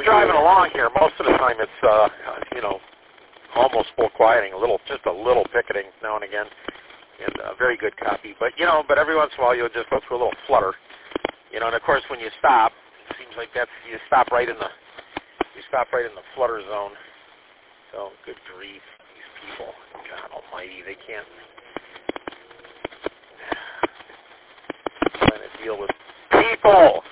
driving along here, most of the time it's, you know, almost full quieting, just a little picketing now and again, and very good copy. But, you know, every once in a while you'll just go through a little flutter. You know, and of course when you stop, it seems like you stop right in the flutter zone. So, good grief, these people. God almighty, they can't trying to deal with people.